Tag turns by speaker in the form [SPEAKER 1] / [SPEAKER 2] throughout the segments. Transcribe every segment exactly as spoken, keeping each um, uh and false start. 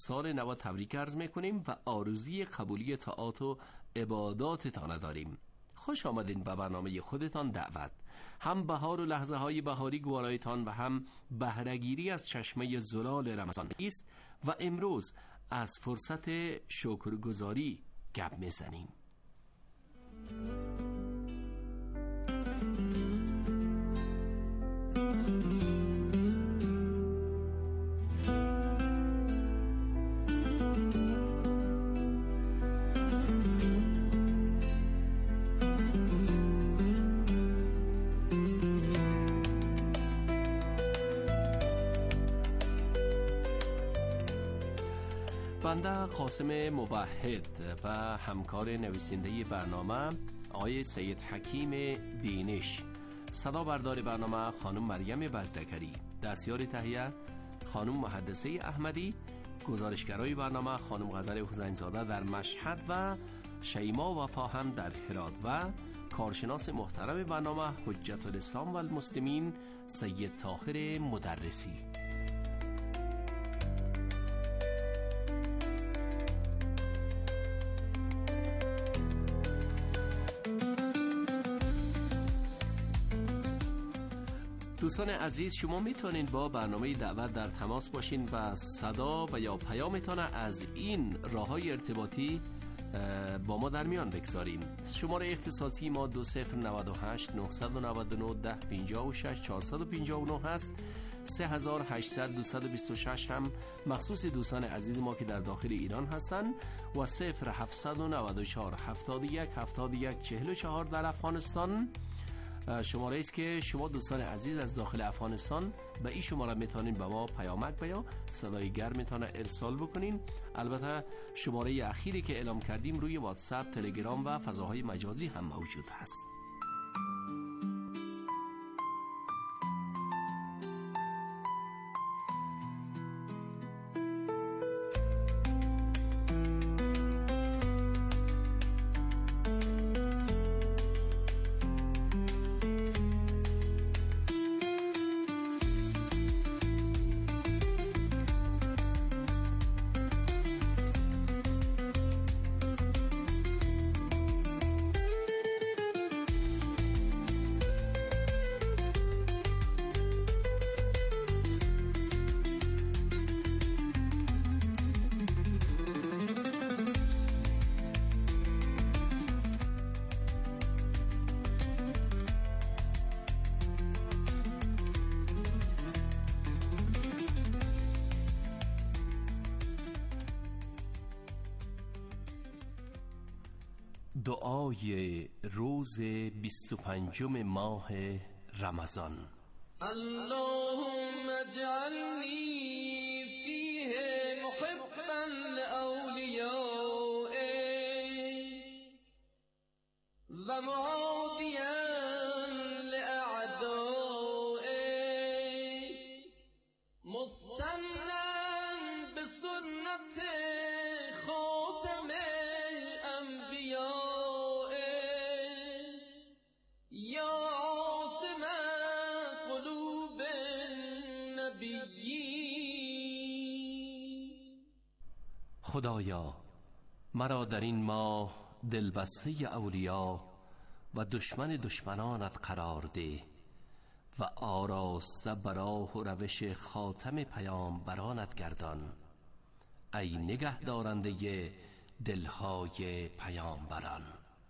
[SPEAKER 1] سال نو تبریک عرض میکنیم و آرزوی قبولی طاعات و عباداتتان داریم. خوش آمدین به برنامه خودتان دعوت. هم بهار و لحظه های بهاری گوارایتان و هم بهره‌گیری از چشمه زلال رمضان است و امروز از فرصت شکرگزاری گپ میزنیم. بنده قاسم موحد و همکار نویسنده برنامه آقای سید حکیم بینش، صدا بردار برنامه خانم مریم بزدکری، دستیار تهیه خانم محدثه احمدی، گزارشگرای برنامه خانم غزل حسین زاده در مشهد و شیما وفا هم در هرات و کارشناس محترم برنامه حجت الاسلام و المسلمین سید طاهر مدرسی. دوستان عزیز، شما میتونید با برنامه دعوت در تماس باشین و صدا و یا پیامتان از این راههای ارتباطی با ما در میان بگذارین. شماره اختصاصی ما دو صفر نود و هشت نهصد و نود و نه ده پنجاه و شش چهارصد و پنجاه و نه هست. سه هزار و هشتصد دویست و بیست و شش هم مخصوص دوستان عزیز ما که در داخل ایران هستن و صفر هفتصد و نود و چهار هفتاد و یک هفتاد و یک چهل و چهار در افغانستان شماره است که شما دوستان عزیز از داخل افغانستان به این شماره میتونین به ما پیامک بیا صدای گرمتان ارسال بکنین. البته شماره اخیری که اعلام کردیم روی واتساپ، تلگرام و فضاهای مجازی هم موجود هست. دعای روز بیست و پنجم ماه رمضان.
[SPEAKER 2] اللهم اجعلنی فیه محبا لأولیائک و معادیا لأعدائک مستنا بسنت خاتم الانبیاء
[SPEAKER 1] خدایا مرا در این ماه دلبسته اولیا و دشمن دشمنانت قرار ده و آراسته براه و روش خاتم پیامبرانت گردان، ای نگه دارنده دلهای پیامبران.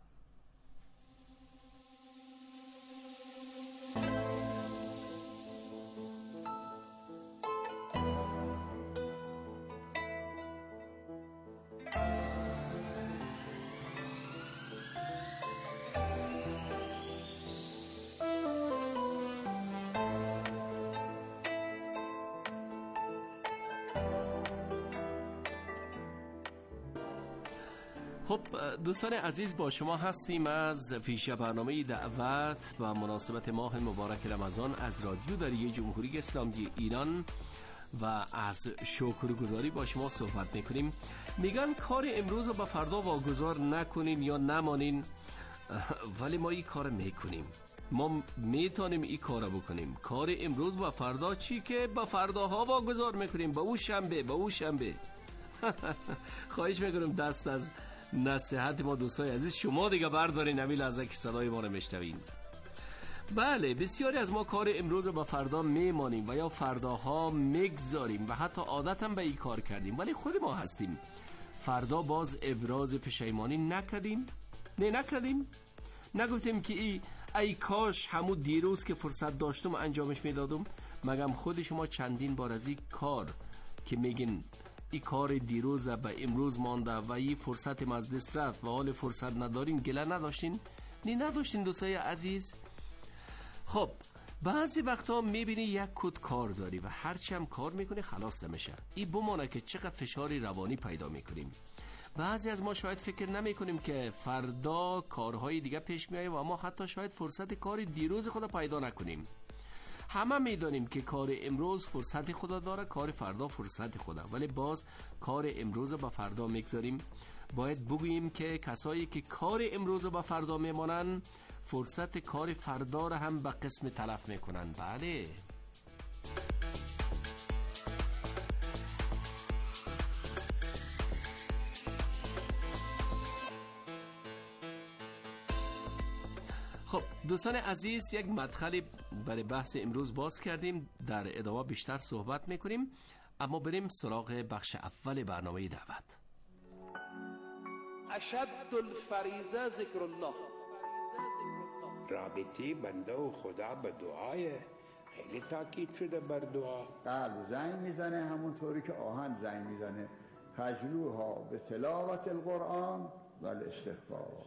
[SPEAKER 1] خب دوستان عزیز، با شما هستیم از فیشه برنامه دعوت و مناسبت ماه مبارک رمضان از رادیو داری جمهوری اسلامی ایران و از شکرگزاری با شما صحبت میکنیم. میگن کار امروز رو به فردا واگذار نکنین یا نمانین، ولی ما این کار میکنیم. ما میتونیم این کار بکنیم. کار امروز و فردا چی که به فرداها واگذار میکنیم، به او شنبه به او شنبه خواهش میکنم دست از نصیحت ما دوستای عزیز شما دیگه بردارین، همین لحظه که صدای ما رو میشنوین. بله، بسیاری از ما کار امروز با فردا میمانیم و یا فرداها میگذاریم و حتی عادت هم به این کار کردیم، ولی خود ما هستیم فردا باز ابراز پشیمانی نکردیم؟ نه نکردیم؟ نگفتیم که ای ای کاش همون دیروز که فرصت داشتم انجامش میدادم؟ مگم خود شما چندین بار از این کار که میگین این کار دیروز به امروز مانده و این فرصت مزدست رفت و حال فرصت نداریم گله نداشتین؟ نه نداشتین دوستای عزیز؟ خب بعضی وقتا میبینی یک کد کار داری و هرچی هم کار میکنی خلاص نمیشه. این بمانه که چقدر فشاری روانی پیدا میکنیم. بعضی از ما شاید فکر نمیکنیم که فردا کارهای دیگه پیش میایه و ما حتی شاید فرصت کار دیروز خدا پیدا نکنیم. همه میدانیم که کار امروز فرصت خدا داره، کار فردا فرصت خدا، ولی باز کار امروز با فردا میگذاریم. باید بگوییم که کسایی که کار امروز با فردا میمانن فرصت کار فردا را هم به قسم تلف میکنن. بله. خب دوستان عزیز، یک مدخلی برای بحث امروز باز کردیم، در ادامه بیشتر صحبت میکنیم، اما بریم سراغ بخش اول برنامه دعوت.
[SPEAKER 3] اشد الفریضه ذکر الله.
[SPEAKER 4] رابطه بنده و خدا به دعای خیلی تاکید شده بر دعا.
[SPEAKER 5] قلب زنگ میزنه همونطوری که آهن زنگ میزنه. فجلوها به تلاوت القرآن و الاستغفار.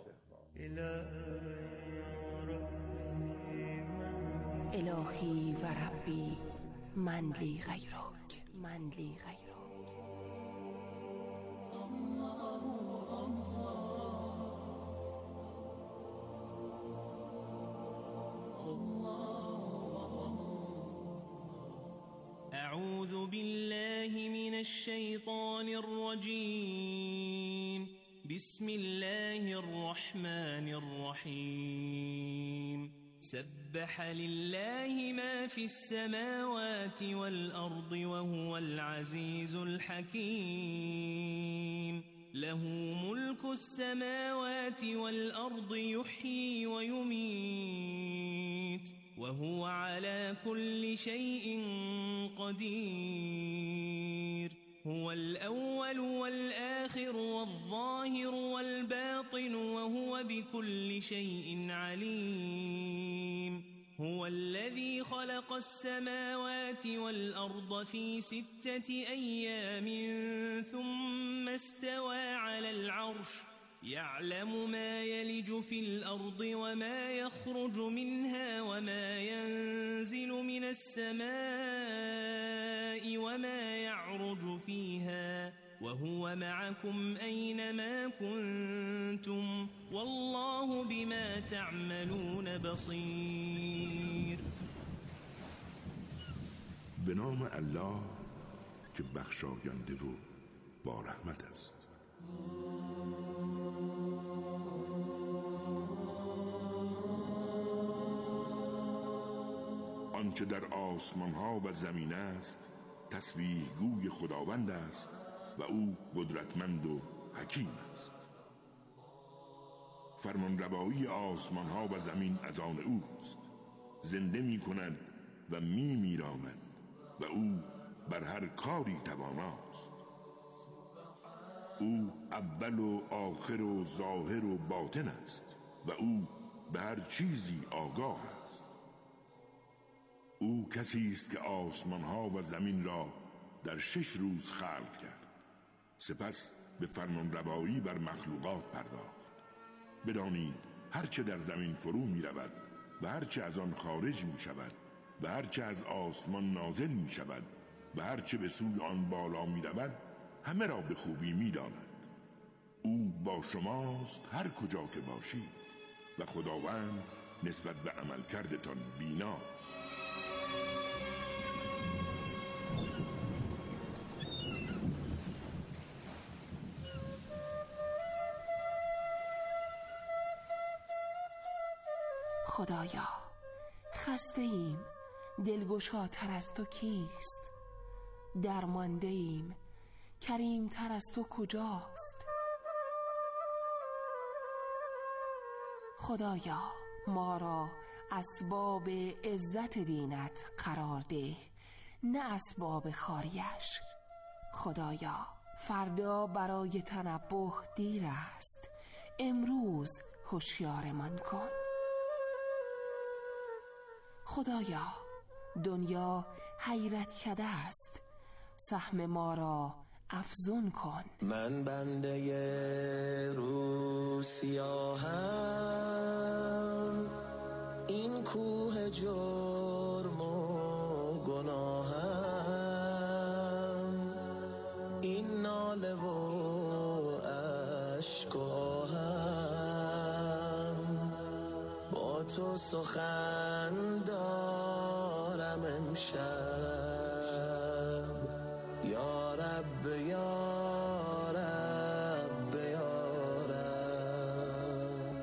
[SPEAKER 6] الهی و ربی من لی غیرک من لی غیرک.
[SPEAKER 7] أعوذ بالله من الشيطان الرجيم. بسم الله الرحمن الرحيم. سبح لله ما في السماوات والأرض وهو العزيز الحكيم. له ملك السماوات والأرض يحيي ويميت وهو على كل شيء قدير. هو الأول والآخر والظاهر والباطن وهو بكل شيء عليم. هو الذي خلق السماوات والأرض في ستة أيام ثم استوى على العرش. يعلم ما يلج في الأرض وما يخرج منها وما ينزل من السماء وما يعرج فيها وهو معكم أينما كنتم والله بما تعملون بصير.
[SPEAKER 8] به نام الله که بخشاینده و با رحمت است. آنچه در آسمان ها و زمین است تسبیح گوی خداوند است و او قدرتمند و حکیم است. فرمان روایی آسمان ها و زمین از آن اوست. زنده می کند و می میراند و او بر هر کاری تواناست. او اول و آخر و ظاهر و باطن است و او به هر چیزی آگاه است. او کسی است که آسمان ها و زمین را در شش روز خلق کرد، سپس به فرمان روایی بر مخلوقات پرداخت. بدانید هرچه در زمین فرو می رود و هرچه از آن خارج می شود و هرچه از آسمان نازل می شود و هرچه به سوی آن بالا می رود همه را به خوبی می داند. او با شماست هر کجا که باشید و خداوند نسبت به عمل کردتان بیناست.
[SPEAKER 6] خدایا خسته ایم، دلگشاتر از تو کیست؟ درمانده ایم، کریم تر از تو کجاست؟ خدایا ما را اسباب عزت دینت قرار ده، نه اسباب خاریش. خدایا فردا برای تنبه دیر است، امروز هوشیارمان کن. خدایا دنیا حیرت کده است، سهم ما را افزون کن.
[SPEAKER 9] من بنده رو سیاهم، این کوه جرم و گناهم، این ناله و اشک و آهم، با تو سخن دارم امشب، یا رب یا رب یا رب.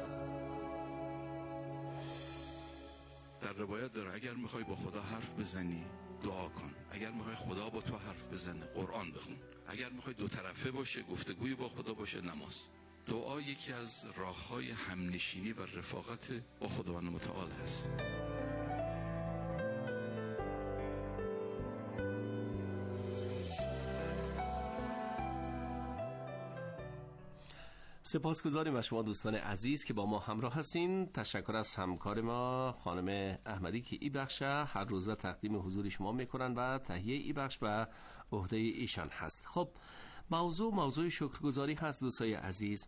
[SPEAKER 10] در روایت داره اگر میخوای با خدا حرف بزنی دعا کن، اگر میخوای خدا با تو حرف بزنه قرآن بخون، اگر میخوای دو طرفه باشه گفتگوی با خدا باشه نماز. دعا یکی از راههای همنشینی و رفاقت با خداوند متعال است.
[SPEAKER 1] سپاسگزاریم از شما دوستان عزیز که با ما همراه هستین. تشکر از همکار ما خانم احمدی که ای بخش هر روزه تقدیم حضور شما میکنن و تهیه ای بخش به عهده ایشان هست. خب موضوع موضوع شکرگزاری هست دوستای عزیز.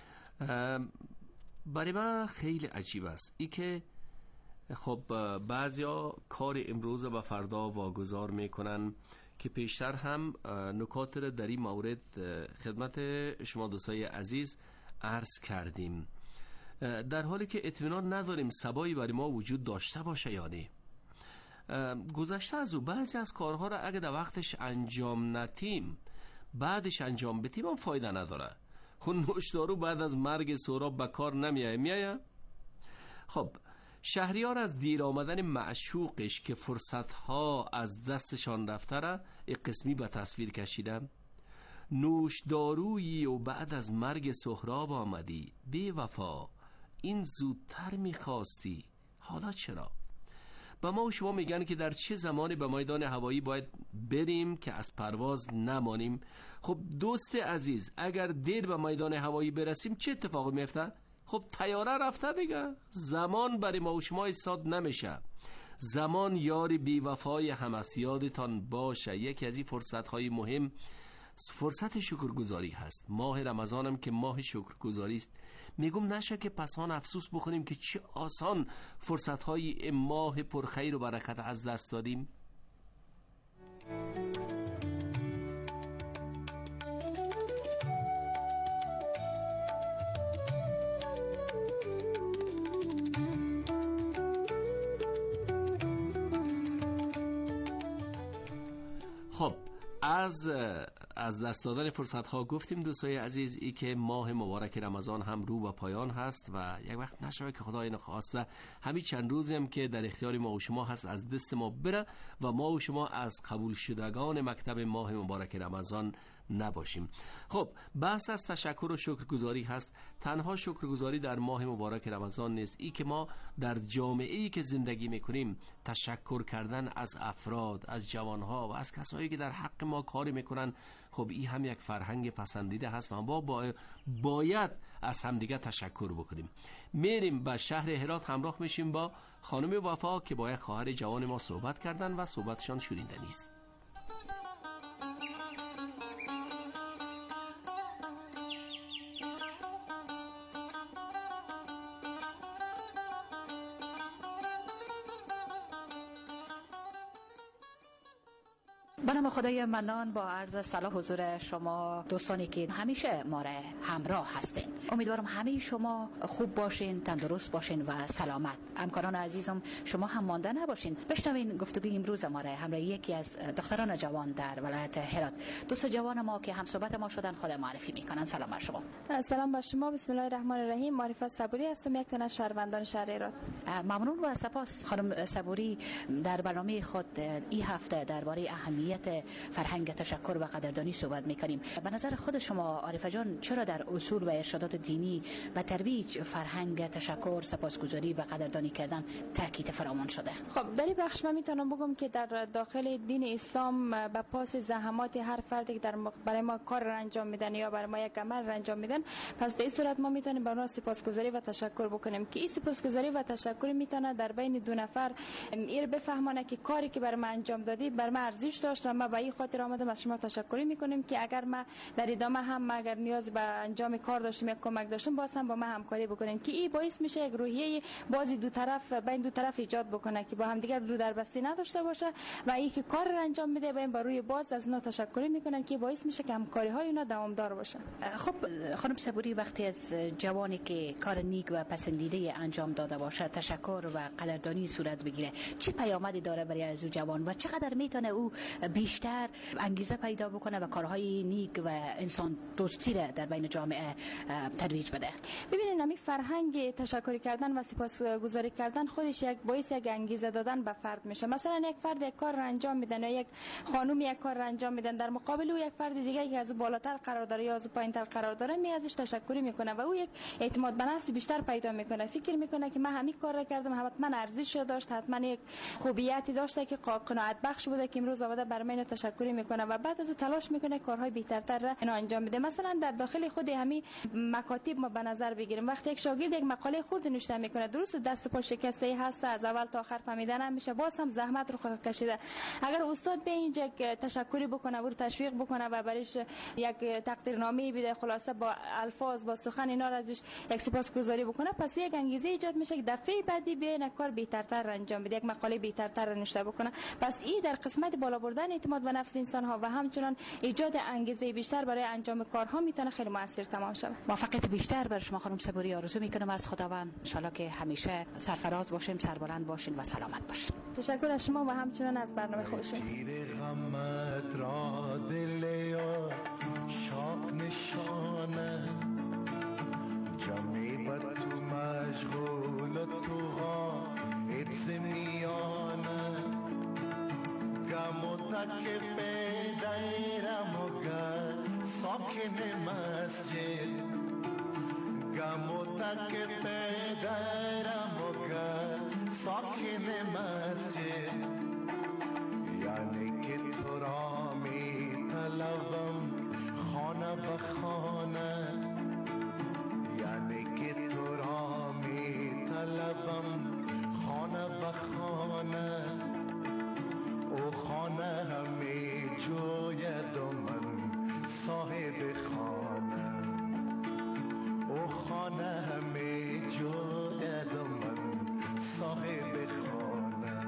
[SPEAKER 1] برای من خیلی عجیب است ای که خب بعضیا کار امروز و فردا واگذار میکنن که پیشتر هم نکات را در این مورد خدمت شما دوستای عزیز عرض کردیم، در حالی که اطمینان نداریم سبایی برای ما وجود داشته باشه یا نه. گذشته از او بعضی از کارها را اگه در وقتش انجام ندیم بعدش انجام بدیم هم فایده نداره. خون نوشدارو بعد از مرگ سهراب به کار نمیایه میایه. خب شهریار از دیر آمدن معشوقش که فرصتها از دستشان رفته را یک قسمی به تصویر کشیدم. نوشدارویی و بعد از مرگ سهراب آمدی، بی وفا این زودتر میخواستی، حالا چرا؟ به ما و شما میگن که در چه زمانی به میدان هوایی باید بریم که از پرواز نمانیم. خب دوست عزیز اگر دیر به میدان هوایی برسیم چه اتفاقی میفته؟ خب طیاره رفته دیگه، زمان برای ما و شما ایستاد نمیشه. زمان یاری بی وفای هم از یادتان باشه. یکی از این فرصت های مهم فرصت شکرگزاری هست. ماه رمضانم که ماه شکرگزاری است، میگم نشه که پسان افسوس بخوریم که چه آسان فرصت های ماه پرخیر و برکت از دست دادیم. خب از از دست دادن فرصت ها گفتیم دوستای عزیز، ای که ماه مبارک رمضان هم رو به پایان هست و یک وقت نشوه که خدا اینو خواسته همین چند روزی هم که در اختیار ما و شما هست از دست ما بره و ما و شما از قبول شدگان مکتب ماه مبارک رمضان نباشیم. خب بحث از تشکر و شکرگزاری هست. تنها شکرگزاری در ماه مبارک رمضان نیست، ای که ما در جامعه‌ای که زندگی میکنیم تشکر کردن از افراد، از جوانها و از کسایی که در حق ما کاری میکنن، خب این هم یک فرهنگ پسندیده هست و ما با باید از همدیگه تشکر بکنیم. میریم به شهر هرات، همراه میشیم با خانم وفا که با یک خواهر جوان ما صحبت کردن و صحبتشان شنیدنی است.
[SPEAKER 11] به نام خدای منان با عرض سلام حضور شما دوستانی که همیشه ما را همراه هستین. امیدوارم همه شما خوب باشین، تندرست باشین و سلامت. همکاران عزیزم شما هم مانده نباشین. بشنوین گفتگوی امروز ما را همراه یکی از دختران جوان در ولایت هرات. دوست جوان ما که هم صحبت ما شدن خود معرفی میکنن. سلام بر شما.
[SPEAKER 12] سلام بر شما. بسم الله الرحمن الرحیم. معرفت صبوری هستم، یک تن از شهروندان شهر هرات.
[SPEAKER 11] ممنون و سپاس خانم صبوری. در برنامه خود این هفته درباره اهمیت اهمیت فرهنگ تشکر و قدردانی صحبت میکنیم. به نظر خود شما عارفه جان چرا در اصول و ارشادات دینی و ترویج فرهنگ تشکر، سپاسگزاری و قدردانی کردن تاکید فراوان شده؟
[SPEAKER 12] خب در این بخش من میتونم بگم که در داخل دین اسلام به پاس زحمات هر فردی که در برای ما کار را انجام میدن یا برای ما یک عمل را انجام میدن، پس در این صورت ما میتونیم به اونها سپاسگزاری و تشکر بکنیم که این سپاسگزاری و تشکر میتونه در بین دو نفر ایر بفهمانه که کاری که برای ما انجام دادی بر ما ارزش داشت و ما به این خاطر آمدم از شما تشکر میکنیم که اگر ما در ادامه هم اگر نیاز به انجام کار داشتیم یک کمک داشتیم باز هم با ما همکاری بکنیم که این باعث میشه یک روحیه بازی دو طرف بین دو طرف ایجاد بکنه که با هم دیگر رو در بستی نداشته باشه و این که کار را انجام میده بین بر روی باز از اونها تشکر میکنن که باعث میشه که همکاری های اونها دوامدار باشه.
[SPEAKER 11] خب خانم صبوری، وقتی از جوانی که کار نیک و پسندیده انجام داده باشه تشکر و قدردانی صورت بگیره، چه پیامدی داره برای از او جوان و چقدر میتونه او بیشتر انگیزه پیدا بکنه و کارهای نیک و انسان دوستی را در بین جامعه ترویج بده؟
[SPEAKER 12] ببینید همین فرهنگ تشکر کردن و سپاسگزاری کردن خودش یک باعث یک انگیزه دادن به فرد میشه. مثلا یک فرد یک کار را انجام میدن یا یک خانم یک کار را انجام میدن، در مقابل او یک فرد دیگه که از بالاتر قرار داره یا از پایینتر قرار داره می ازش تشکری میکنه و او یک اعتماد به نفس بیشتر پیدا میکنه. فکر میکنه که من همین کار را کردم، حتما ارزش داشت، حتما یک خوبیتی داشته که قناعت بخش بوده که امروز آمده بر من تشکری میکنه و بعد از او تلاش میکنه کارهای بهترتر را انجام بده. مثلا در داخل خود همین مکاتب ما به نظر بگیریم، وقتی یک شاگرد یک مقاله خرد نوشته میکنه، درست دست پا شکسته هست، از اول تا آخر فهمیدن نمیشه، باز هم زحمت رو خود کشیده. اگر استاد به اینجا تشکری بکنه و رو تشویق بکنه و برایش یک تقدیرنامه بده، خلاصه با الفاظ با سخن اینا را ازش یک سپاسگزاری بکنه، پس یک انگیزه ایجاد میشه که دفعه بعدی بیاین کار بهترتر انجام بده، یک مقاله بهترتر نوشته بکنه. پس این در قسمت بالا بردن اعتماد به نفس انسان ها و همچنان ایجاد انگیزه بیشتر برای انجام کارها میتونه خیلی موثر تمام شود.
[SPEAKER 11] موفقیت بیشتر برای شما خانم صبوری آرزو میکنم از خداوند. ان شاء الله که همیشه سرفراز باشین، سربلند باشین و سلامت باشین.
[SPEAKER 12] تشکر از شما و همچنان از برنامه خوبش.
[SPEAKER 9] را دل یار شاق نشانه جمعی بد تو مشغول تو ها اتز میانه گم و تکف دیرم و گر ساکن مسجد گم و تکف دیرم و گر ساکن مسجد یعنی که تو را می طلبم خانه به خانه یعنی که تو را می طلبم خانه به خانه او خانه همی جوید و من صاحب خانه او خانه همی جوید و من صاحب خانه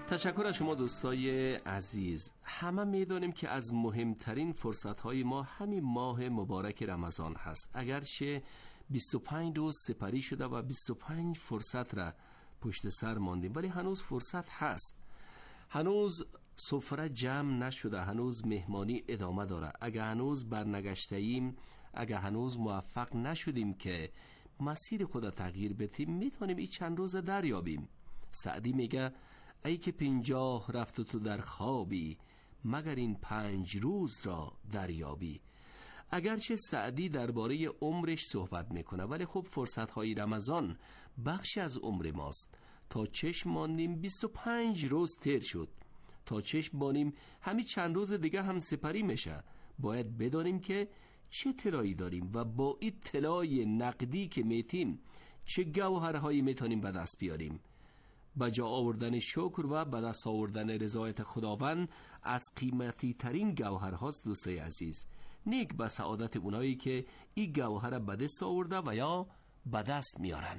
[SPEAKER 1] تشکر از شما دوستای عزیز. همه میدونیم که از مهمترین فرصت‌های ما همین ماه مبارک رمضان هست. اگرچه بیست و پنج روز سپری شده و بیست و پنج فرصت را پشت سر ماندیم، ولی هنوز فرصت هست. هنوز سفره جمع نشده، هنوز مهمانی ادامه داره. اگه هنوز برنگشتیم، اگه هنوز موفق نشدیم که مسیر خود تغییر بدیم، میتونیم این چند روز دریابیم. سعدی میگه ای که پنجاه رفت تو در خوابی، مگر این پنج روز را دریابی. اگرچه سعدی درباره عمرش صحبت میکنه، ولی خب فرصت‌های رمضان بخشی از عمر ماست. تا چشم ماندیم بیست و پنج روز تیر شد. تا چشم بانیم همین چند روز دیگه هم سپری میشه. باید بدانیم که چه طلایی داریم و با این طلای نقدی که میتیم چه گوهرهایی میتونیم به دست بیاریم. با جا آوردن شکر و به دست آوردن رضایت خداوند از قیمتی ترین گوهرهاست دوستای عزیز. نیک به سعادت اونایی که این گوهر به دست آورده و یا به دست میارن.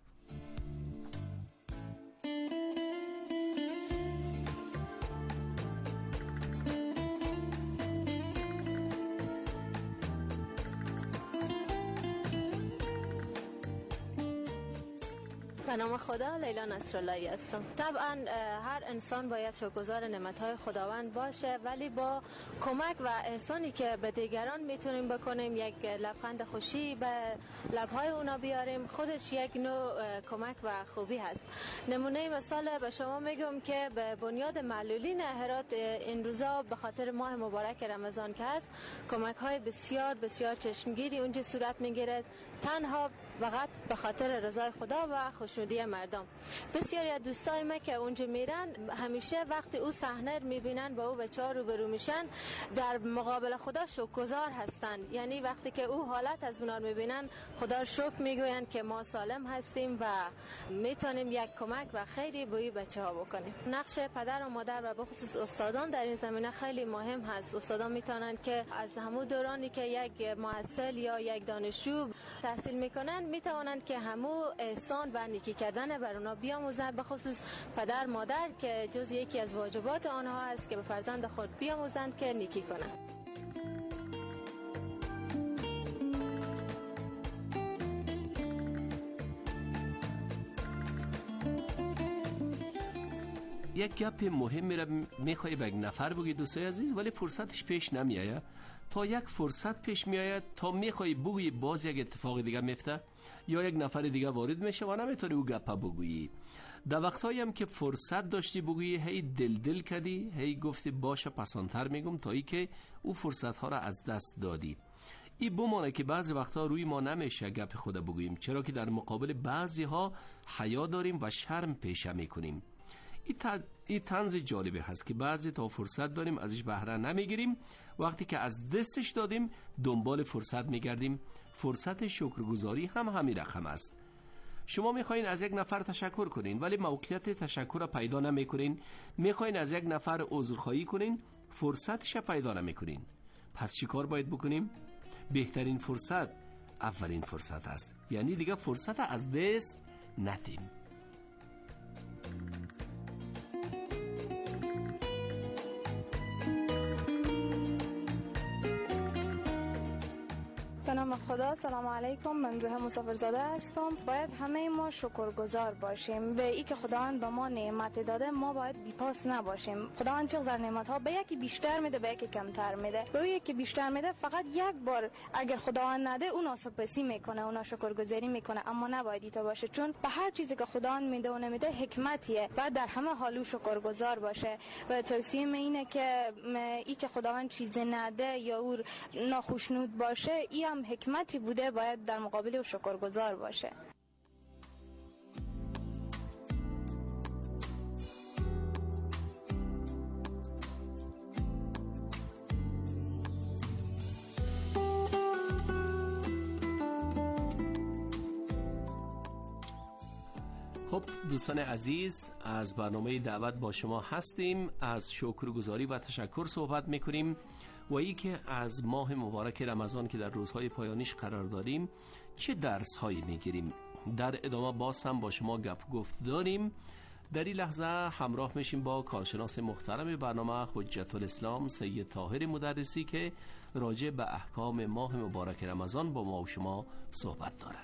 [SPEAKER 13] به نام خدا، لیلا نصراللهی هستم. طبعا هر انسان باید شکرگزار نعمت‌های خداوند باشه، ولی با کمک و احسانی که به دیگران میتونیم بکنیم، یک لبخند خوشی به لب‌های اونا بیاریم، خودش یک نوع کمک و خوبی هست. نمونه مثال به شما میگم که به بنیاد معلولین هرات این روزا به خاطر ماه مبارک رمضان که هست، کمک‌های بسیار بسیار چشمگیری اونجا صورت میگیره، تنها فقط به خاطر رضای خدا و خوشنودی مردم. بسیاری از دوستای ما که اونجا میرن، همیشه وقتی او صحنه میبینن با او بچه‌ها روبرو میشن، در مقابل خدا شکرگزار هستن. یعنی وقتی که او حالت از اونا میبینن، خدا شکر میگوین که ما سالم هستیم و میتونیم یک کمک و خیری به این بچه‌ها بکنیم. نقش پدر و مادر و به خصوص استادان در این زمینه خیلی مهم هست. استادان میتونن که از همون دورانی که یک محصل یا یک دانشجو تحصیل میکنن، میتوانند که همو احسان و نیکی کردن بر اونا بیاموزند، به خصوص پدر مادر که جز یکی از واجبات آنها است که به فرزند خود بیاموزند که نیکی کنند.
[SPEAKER 1] یک گپ مهمی را میخوای به یک نفر بگی دوستای عزیز، ولی فرصتش پیش نمیآید. تا یک فرصت پیش میآید، تا میخوای بگویی باز یک اتفاق دیگه میفته یا یک نفر دیگه وارد میشه و نمیتونی او گپا بگویی. در وقتایی هم که فرصت داشتی بگویی، هی دل دل کردی، هی گفتی باشه پسانتر میگم، تا ای که او فرصت ها را از دست دادی. این بمانه که بعضی وقتا روی ما نمیشه گپ خود بگوییم، چرا که در مقابل بعضی ها حیا داریم و شرم پیشه میکنیم. این طنز جالبه هست که بعضی تا فرصت داریم ازش بهره نمیگیریم، وقتی که از دستش دادیم دنبال فرصت میگردیم. فرصت شکرگزاری هم همین رقم است. شما میخواین از یک نفر تشکر کنین، ولی موقعیت تشکر را پیدا نمیکنین. میخواین از یک نفر عذرخواهی کنین، فرصتش را پیدا نمیکنین. پس چی کار باید بکنیم؟ بهترین فرصت اولین فرصت است. یعنی دیگه فرصت از دست ندیم.
[SPEAKER 12] به نام خدا، سلام علیکم. من روح مسافرزاده هستم. باید همه ما شکرگزار باشیم به ای که خداوند به ما نعمت داده. ما باید بی‌پاس نباشیم. خداوند چقدر نعمت ها به یکی بیشتر میده، به یکی کمتر میده. به اون یکی بیشتر میده، فقط یک بار اگر خداوند نده اون ناسپاسی میکنه، اون شکرگزاری میکنه. اما نباید ایتا باشه، چون به هر چیزی که خداوند میده و نمیده حکمتیه. بعد در همه حالو شکرگزار باشه. و توصیه اینه که ای که خداوند چیزی نده یا او ناخوشنود باشه، ای هم حکمتی بوده، باید در مقابل او شکرگزار باشه.
[SPEAKER 1] خب دوستان عزیز، از برنامه دعوت با شما هستیم. از شکرگزاری و تشکر صحبت میکنیم و ای که از ماه مبارک رمضان که در روزهای پایانیش قرار داریم چه درس هایی میگیریم. در ادامه باز هم با شما گپ گفت داریم در این لحظه همراه میشیم با کارشناس محترم برنامه حجت الاسلام سید طاهر مدرسی که راجع به احکام ماه مبارک رمضان با ما و شما صحبت دارن.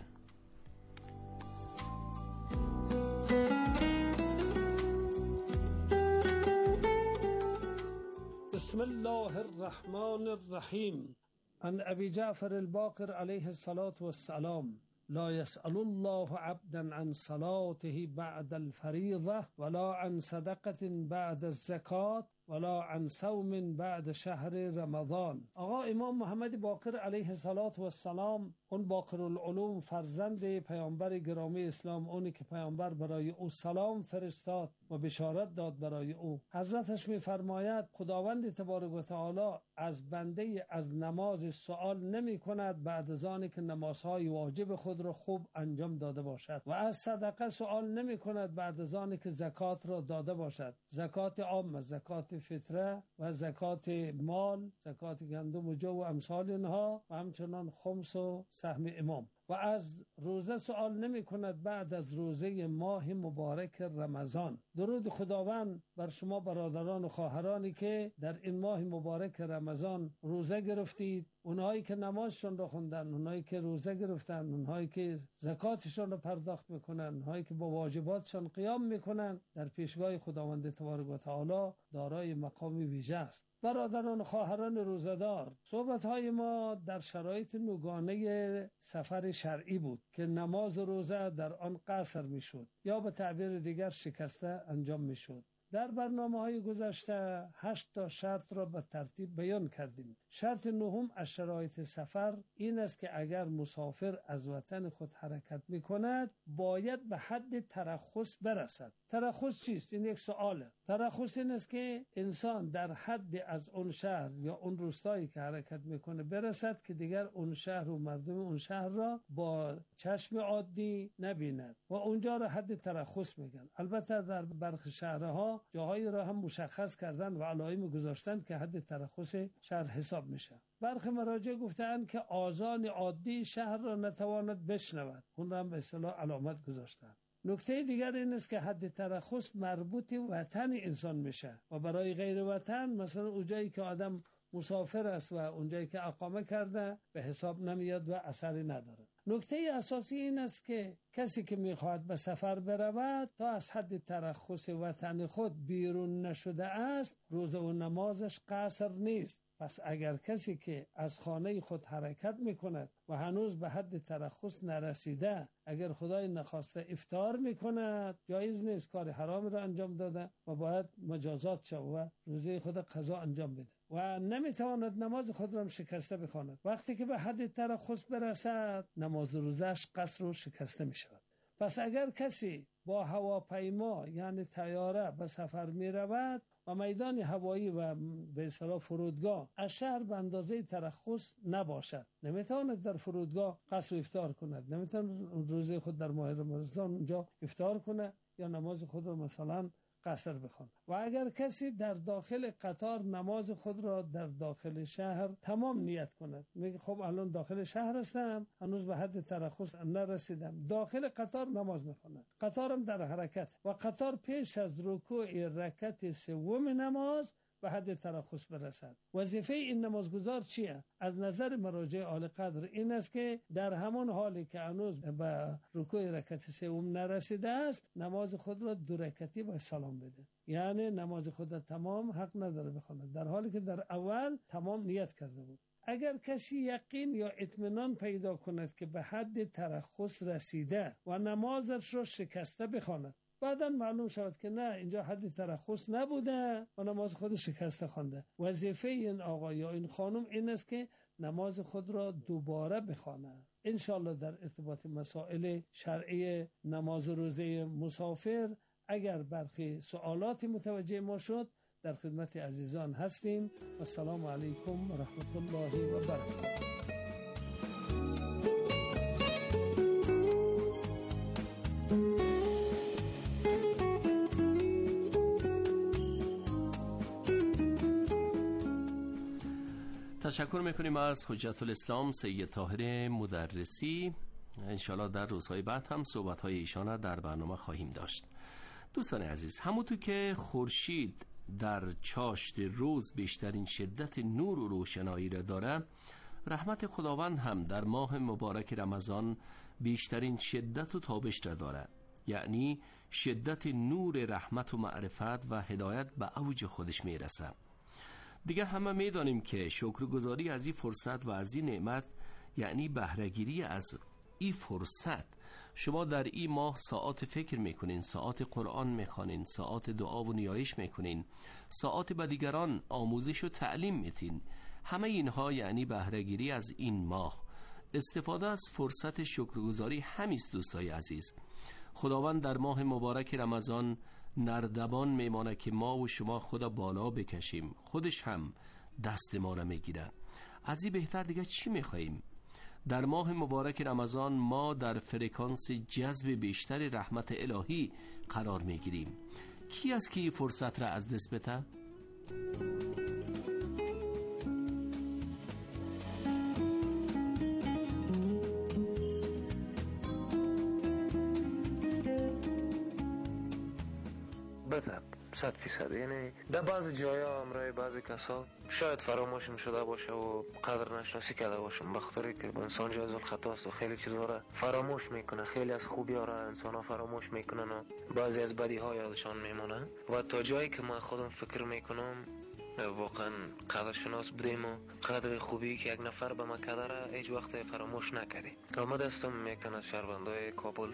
[SPEAKER 14] بسم الله الرحمن الرحیم. عن ابی جعفر الباقر علیه الصلاة والسلام: لا يسأل الله عبدا عن صلاته بعد الفریضه ولا عن صدقة بعد الزکات ولا عن صوم بعد شهر رمضان. آقا امام محمد باقر علیه السلام، اون باقر العلوم، فرزند پیامبر گرامی اسلام، اونی که پیامبر برای او سلام فرستاد و بشارت داد برای او، حضرتش می‌فرماید خداوند تبارک و تعالی از بنده از نماز سوال نمی کند بعد از آنی که نمازهای واجب خود را خوب انجام داده باشد، و از صدقه سوال نمی کند بعد از آنی که زکات را داده باشد، زکات عام، زکات فطره و زکات مال، زکات گندم و جو و امثال اینها، و همچنان خمس و سهم امام. و از روزه سوال نمی کند بعد از روزه ماه مبارک رمضان. درود خداوند بر شما برادران و خواهرانی که در این ماه مبارک رمضان روزه گرفتید، اونهایی که نمازشون رو خوندن، اونهایی که روزه گرفتن، اونهایی که زکاتشون رو پرداخت میکنن، اونهایی که با واجباتشون قیام میکنن، در پیشگاه خداوند تبارک و تعالی دارای مقامی ویژه است. برادران و خواهران روزه‌دار، صحبت‌های ما در شرایط نوگانه سفر شرعی بود که نماز و روزه در آن قصر میشد یا به تعبیر دیگر شکسته انجام میشد. در برنامه‌های گذشته هشت تا شرط را به ترتیب بیان کردیم. شرط نهم از شرایط سفر این است که اگر مسافر از وطن خود حرکت می‌کند باید به حد ترخص برسد. ترخص چیست؟ این یک سواله. ترخص این است که انسان در حد از اون شهر یا اون روستایی که حرکت میکنه برسد که دیگر اون شهر و مردم اون شهر را با چشم عادی نبیند و اونجا را حد ترخص میگن. البته در برخی شهرها جاهایی را هم مشخص کردن و علائم گذاشتن که حد ترخص شهر حساب میشه. برخی مراجع گفتند که آذان عادی شهر را نتواند بشنود، اون را هم به اصطلاح علامت گذاشتن. نکته دیگر این است که حد ترخص مربوط وطن انسان میشه و برای غیر وطن، مثلا اونجایی که آدم مسافر است و اونجایی که اقامه کرده، به حساب نمیاد و اثری نداره. نکته اساسی این است که کسی که میخواهد به سفر برود تا از حد ترخص وطن خود بیرون نشده است، روزه و نمازش قصر نیست. پس اگر کسی که از خانه خود حرکت میکند و هنوز به حد ترخص نرسیده، اگر خدای نخواسته افطار میکند، جایز نیست، کار حرام را انجام داده و باید مجازات شود و روزه خود قضا انجام بده و نمیتواند نماز خود را شکسته بخواند. وقتی که به حد ترخص برسد، نماز روزش قصر و شکسته میشود. پس اگر کسی با هواپیما یعنی طیاره به سفر می رود و میدان هوایی و به اصطلاح فرودگاه از شهر به اندازه ترخص نباشد، نمیتواند در فرودگاه قصر افطار کند، نمیتواند روزه خود در ماه رمضان اونجا افطار کنه یا نماز خود را مثلا قصر بخوان. و اگر کسی در داخل قطار نماز خود را در داخل شهر تمام نیت کند، میگه خب الان داخل شهر هستم، هنوز به حد ترخص نرسیدم، داخل قطار نماز میخونم، قطارم در حرکت و قطار پیش از رکوع رکعت سوم نماز به حد ترخص برسد. وظیفه این نمازگزار چیه؟ از نظر مراجع اهل قدر این است که در همون حالی که هنوز به رکوع رکعت سوم نرسیده است، نماز خود را دو رکعتی با سلام بده. یعنی نماز خود تمام حق نداره بخواند، در حالی که در اول تمام نیت کرده بود. اگر کسی یقین یا اطمینان پیدا کند که به حد ترخص رسیده و نمازش را شکسته بخواند، بعداً معلوم شود که نه، اینجا حد ترخص نبوده و نماز خود شکسته خوانده، وظیفه این آقا یا این خانم این است که نماز خود را دوباره بخواند. انشالله در ارتباط مسائل شرعی نماز روزه مسافر اگر برخی سوالاتی متوجه ما شد، در خدمت عزیزان هستیم. السلام علیکم و رحمت الله و برکاته.
[SPEAKER 1] تشکر میکنیم از حجت الاسلام سید طاهر مدرسی. انشالله در روزهای بعد هم صحبت‌های ایشان در برنامه خواهیم داشت. دوستان عزیز، همونطور که خورشید در چاشت روز بیشترین شدت نور و روشنایی را داره، رحمت خداوند هم در ماه مبارک رمضان بیشترین شدت و تابش را داره، یعنی شدت نور رحمت و معرفت و هدایت به اوج خودش میرسه. دیگه همه میدانیم که شکرگزاری از این فرصت و از این نعمت یعنی بهره‌گیری از این فرصت. شما در این ماه ساعات فکر میکنین، ساعات قرآن میخوانین، ساعات دعا و نیایش میکنین، ساعات به دیگران آموزش و تعلیم میتین. همه اینها یعنی بهره‌گیری از این ماه. استفاده از فرصت شکرگزاری همیست دوستای عزیز. خداوند در ماه مبارک رمضان نردبان میمانه که ما و شما خدا بالا بکشیم، خودش هم دست ما را میگیره. از این بهتر دیگه چی میخواییم؟ در ماه مبارک رمضان ما در فرکانس جذب بیشتر رحمت الهی قرار میگیریم. کی از کی فرصت را از دست بده؟
[SPEAKER 15] بده صد فیصد. یعنی در بعضی جایا امرای بعضی کسا شاید فراموشم شده باشه و قدر نشناسی کرده باشم، بخاطری که انسان جایز الخطا است و خیلی چیزا را فراموش میکنه، خیلی از خوبی ها را انسان ها فراموش میکنن و بعضی از بدی ها یادشان میمونه. و تا جایی که من خودم فکر میکنم واقعا قدر شناس بودیم و قدر خوبی که یک نفر به ما کرده را هیچ وقت فراموش نکردیم. آمد هستم میکنه شهروندای کابل.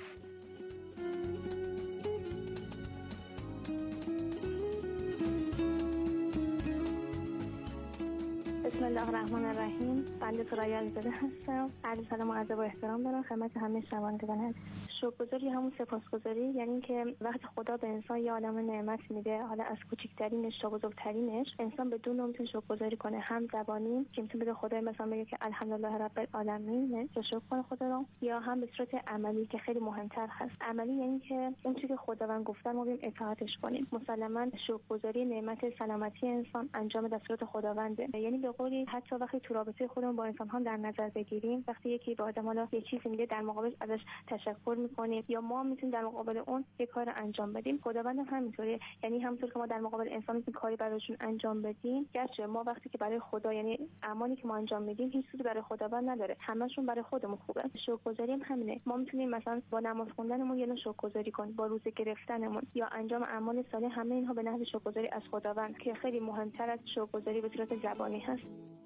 [SPEAKER 16] بسم الله الرحمن الرحیم. بنده سرای علیزاده هستم. عرض سلام و ادب و احترام دارم خدمت همه شنوندگان عزیز. شکرگزاری همون سپاسگزاری، یعنی اینکه وقتی خدا به انسان یه عالم نعمت میده، حالا از کوچکترینش تا بزرگترینش، انسان بدون اون میتونه شکرگزاری کنه. هم زبانی که میتونه بده خدا مثلا بگه که الحمدلله رب العالمین، شکر کنه خدا رو، یا هم به صورت عملی که خیلی مهمتر هست. عملی یعنی که اون چیزی که خداوند گفتن ما بریم اطاعتش کنیم. مسلماً شکرگزاری نعمت سلامتی انسان انجام دستورات خداونده. یعنی به قولی حتی وقتی تو رابطه خودمون با انسان ها در نظر بگیریم، وقتی یکی به آدم حالا یه چیزی میگه در مقابلش ازش تشکر میکنیم یا ما میتونیم در مقابل اون یه کار انجام بدیم. خداوند هم همینطوره، یعنی همونطور که ما در مقابل انسان میتونیم کاری براشون انجام بدیم، گرچه ما وقتی که برای خدا، یعنی اعمالی که ما انجام میدیم هیچ چیزی برای خداوند نداره، همشون برای خودمون خوبه. شکرگزاری هم همینه. ما میتونیم مثلا با نماز خوندنمون یه نوع شکرگزاری کنیم، با روزه گرفتنمون یا انجام اعمال صالح، همه اینها به نحو شکرگزاری از خداوند که خیلی مهمتر از شکرگزاری به صورت زبانی هست.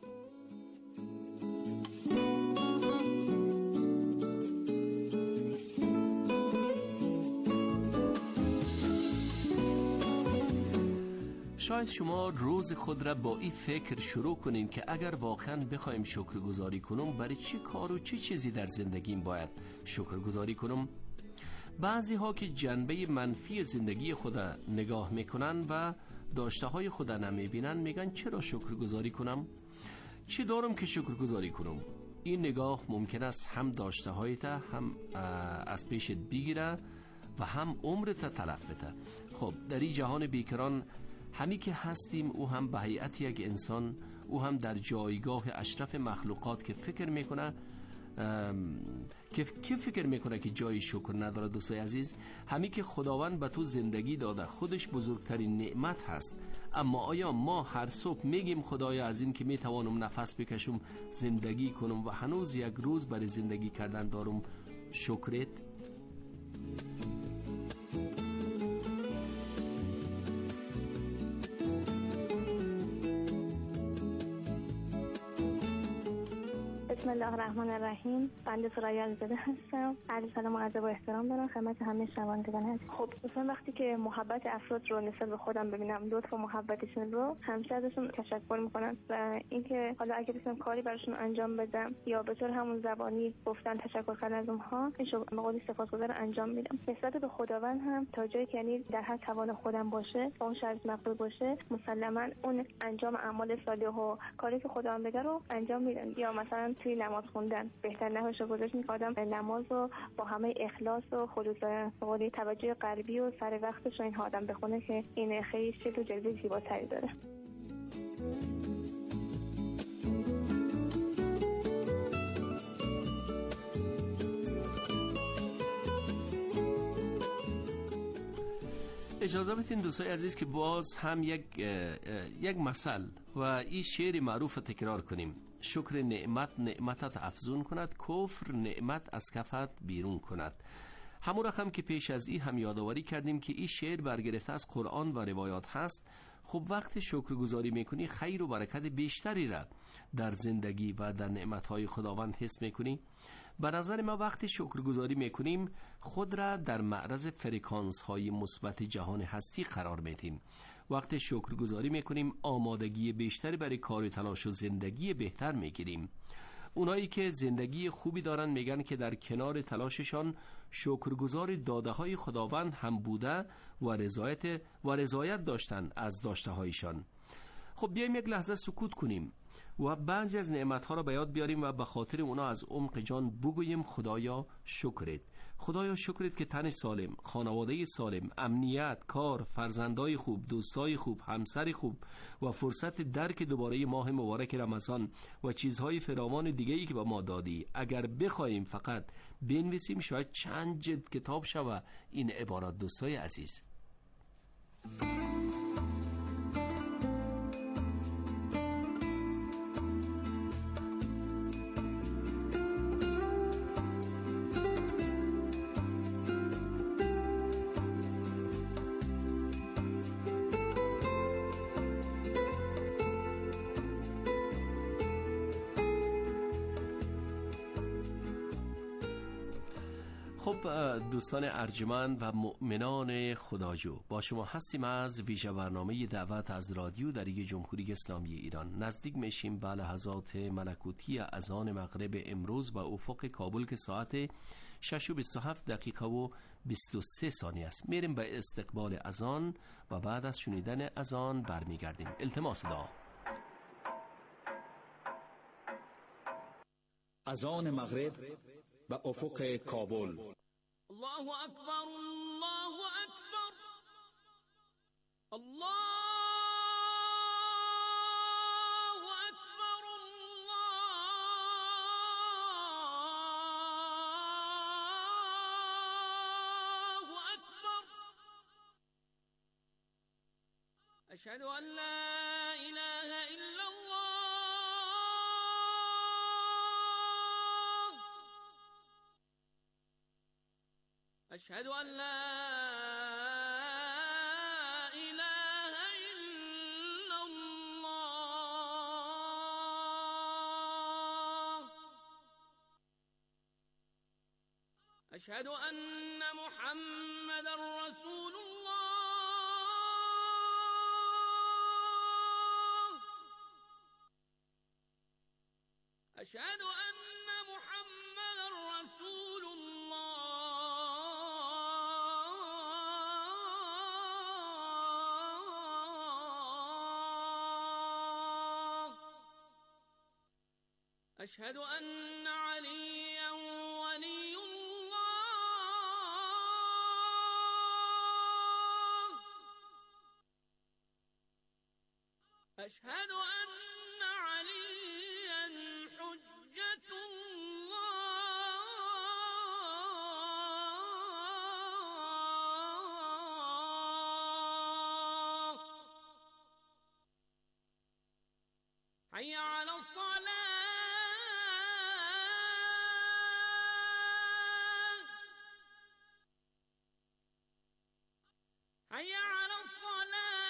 [SPEAKER 1] شاید شما روز خود را با این فکر شروع کنین که اگر واقعا بخوایم شکرگزاری کنم، برای چه کار و چه چیزی در زندگیم باید شکرگزاری کنم؟ بعضی ها که جنبه منفی زندگی خود نگاه میکنن و داشته های خود نمیبینن، میگن چرا شکرگزاری کنم؟ چی دارم که شکرگزاری کنم؟ این نگاه ممکن است هم داشته هایت هم از پیشت بگیره و هم عمرت تلف بده. خب در این جهان بیکران همی که هستیم، او هم به هیئت یک انسان، او هم در جایگاه اشرف مخلوقات که فکر میکنه که کی فکر میکنه که جای شکر نداره؟ دوستای عزیز، همی که خداوند به تو زندگی داده، خودش بزرگترین نعمت هست. اما آیا ما هر صبح میگیم خدایا از این که میتوانم نفس بکشم، زندگی کنم و هنوز یک روز برای زندگی کردن دارم، شکرت؟
[SPEAKER 16] بسم الله الرحمن الرحیم. بنده سرای علیزاده هستم. عرض سلام و ادب و احترام دارم خدمت همه شنوندگان عزیز. خب مثلا وقتی که محبت افراد رو نسبت به خودم ببینم، لطف و محبتشون رو، همیشه ازشون تشکر میکنم و اینکه حالا اگه بتونم کاری براشون انجام بدم یا به طور همون زبانی گفتن تشکر کردن از اونها، این شغل به قولی سپاسگزار انجام میدم. نسبت به خداوند هم تا جایی که یعنی در هر توان خودم باشه، اون شرط مقبول باشه، مسلما اون انجام اعمال صالح و کاری که خداوند بگه رو انجام میدم. یا مثلا توی نماز خوندن بهتر نهاش رو گذاشت میکردم نماز رو با همه اخلاص و خلوص و توجه قلبی و سر وقتش رو این آدم بخونه که این خیلی شکل و جلوه زیباتری داره.
[SPEAKER 1] اجازه بدین دوستای عزیز که باز هم یک یک مثل و این شعر معروف تکرار کنیم. شکر نعمت نعمتت افزون کند، کفر نعمت از کفت بیرون کند. همون رقم که پیش از این هم یادآوری کردیم که این شعر برگرفته از قرآن و روایات هست. خب وقت شکرگزاری میکنی خیر و برکت بیشتری را در زندگی و در نعمتهای خداوند حس میکنی. به نظر ما وقتی شکرگزاری میکنیم خود را در معرض فرکانس های مثبت جهان هستی قرار میدیم. وقتی شکرگزاری میکنیم آمادگی بیشتری برای کار و تلاش و زندگی بهتر میگیریم. اونایی که زندگی خوبی دارن میگن که در کنار تلاششان شکرگزار داده های خداوند هم بوده و رضایت و رضایت داشتن از داشته هایشان. خب بیایم یک لحظه سکوت کنیم و بعضی از نعمتها را به یاد بیاریم و به خاطر اونا از عمق جان بگوییم خدایا شکرت. خدایا شکرت که تن سالم، خانواده سالم، امنیت، کار، فرزندای خوب، دوستای خوب، همسر خوب و فرصت درک دوباره ماه مبارک رمضان و چیزهای فراوان دیگه‌ای که به ما دادی. اگر بخوایم فقط بنویسیم شاید چند جلد کتاب شود این عبارات دوستای عزیز. خب دوستان ارجمند و مؤمنان خداجو، با شما هستیم از ویژه برنامه دعوت از رادیو در جمهوری اسلامی ایران. نزدیک میشیم به لحظات ملکوتی اذان مغرب امروز با افق کابل که ساعت شش و بیست و هفت دقیقه و بیست و سه ثانیه است. میریم به استقبال اذان و بعد از شنیدن اذان برمیگردیم. التماس دعا.
[SPEAKER 17] اذان مغرب به افق کابل.
[SPEAKER 2] الله اکبر، الله اکبر، الله اکبر، الله اکبر. اشهد ان لا اله الا الله. أشهد أن لا إله إلا الله. أشهد أن محمد رسول الله. أشهد أن محمد رسول الله. أشهد أن عليا ولي الله. أشهد أن عليا حجة الله. حي على الصلاة. حي على الصلاة.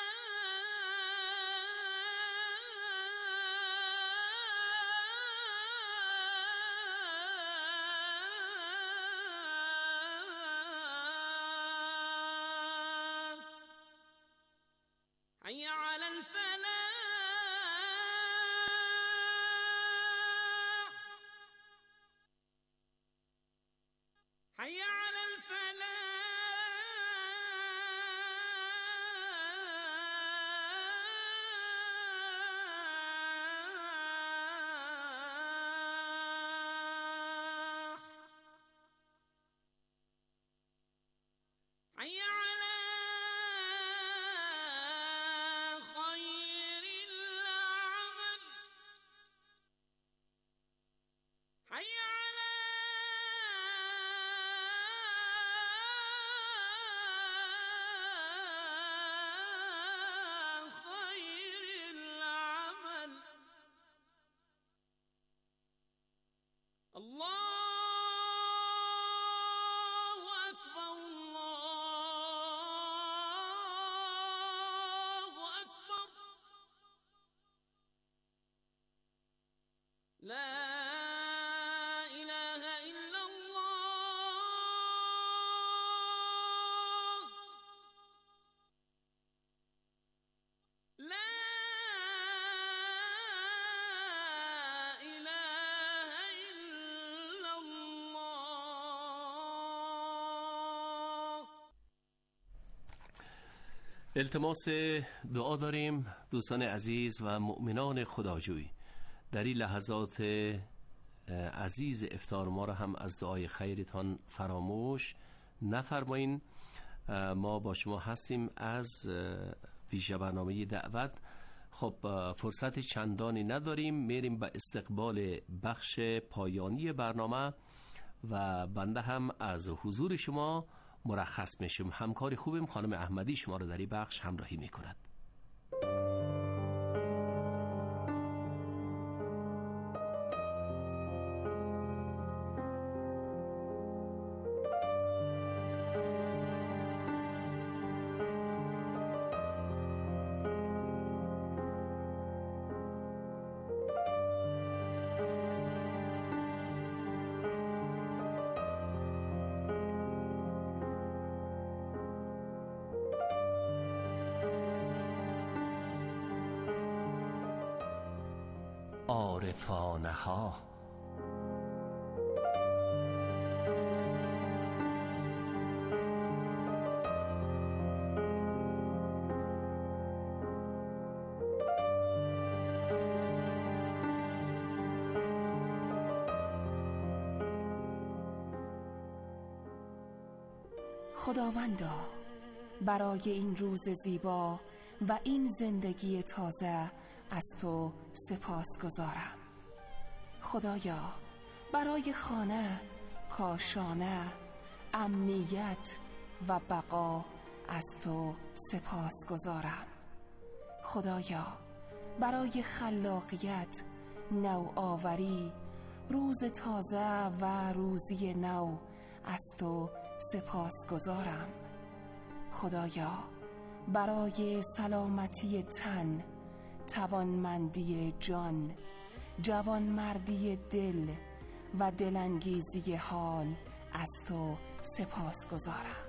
[SPEAKER 2] حي على الفلاح. حي على الفلاح. حي على خير
[SPEAKER 1] التماس دعا داریم دوستان عزیز و مؤمنان خداجوی. در این لحظات عزیز افطار ما را هم از دعای خیرتان فراموش نفرمایین. ما با شما هستیم از ویژه برنامه دعوت. خب فرصت چندانی نداریم، میریم به استقبال بخش پایانی برنامه و بنده هم از حضور شما مرخص میشم. همکاری خوبیم خانم احمدی شما رو در این بخش همراهی میکند. عارفانه ها.
[SPEAKER 6] خداوندا برای این روز زیبا و این زندگی تازه از تو سپاسگزارم. خدایا برای خانه، کاشانه، امنیت و بقا از تو سپاسگزارم. خدایا برای خلاقیت، نوآوری، روز تازه و روزی نو از تو سپاسگزارم. خدایا برای سلامتی تن، توانمندی جان، جوانمردی دل و دلانگیزی حال از تو سپاسگزارم.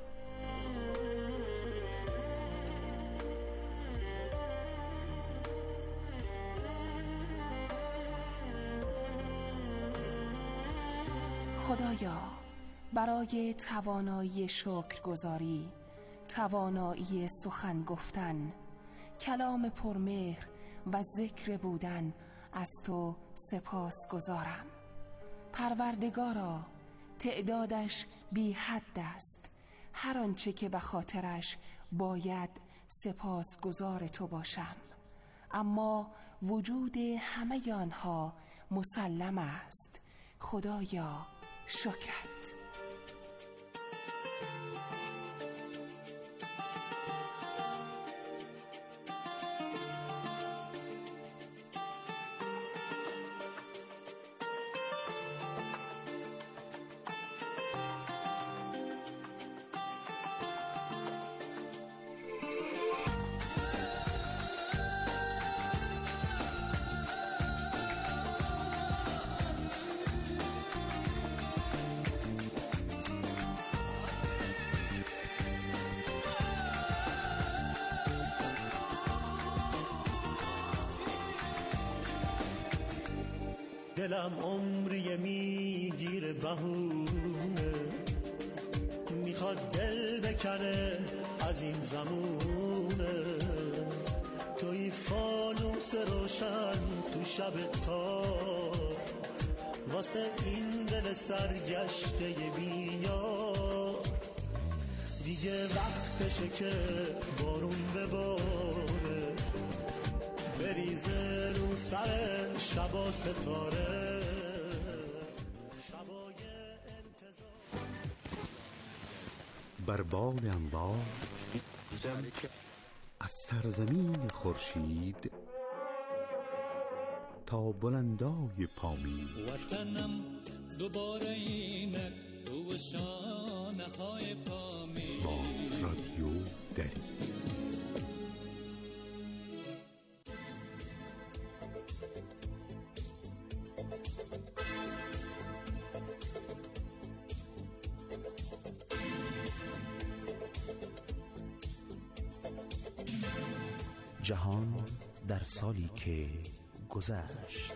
[SPEAKER 6] خدایا برای توانایی شکرگزاری، توانایی سخن گفتن، کلام پرمهر و ذکر بودن از تو سپاسگزارم. پروردگارا تعدادش بی حد است، هر آنچه که به خاطرش باید سپاسگزار تو باشم، اما وجود همه آنها مسلم است. خدایا شکرت.
[SPEAKER 9] دلم عمری میگیره بهونه، میخواد دل بکنه از این زمونه. توی فانوس روشن تو شب تار، واسه این دل سرگشته بیار. دیگه وقتشه که بارون بباره، بریزه رو سر شبا ستاره. شبای انتظار
[SPEAKER 18] بر بال انوار از سرزمین خورشید تا بلندای پامین،
[SPEAKER 9] وطنم دوباره اینک تو شانه های پا می
[SPEAKER 18] با رادیو دری. جهان در سالی که گذشت.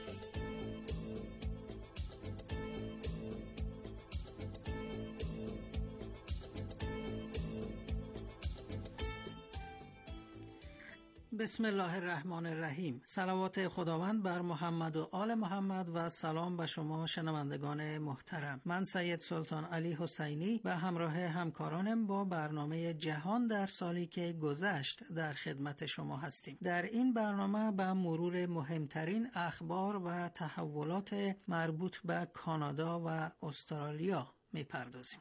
[SPEAKER 19] بسم الله الرحمن الرحیم. صلوات خداوند بر محمد و آل محمد و سلام به شما شنوندگان محترم. من سید سلطان علی حسینی به همراه همکارانم با برنامه جهان در سالی که گذشت در خدمت شما هستیم. در این برنامه به مرور مهمترین اخبار و تحولات مربوط به کانادا و استرالیا میپردازیم.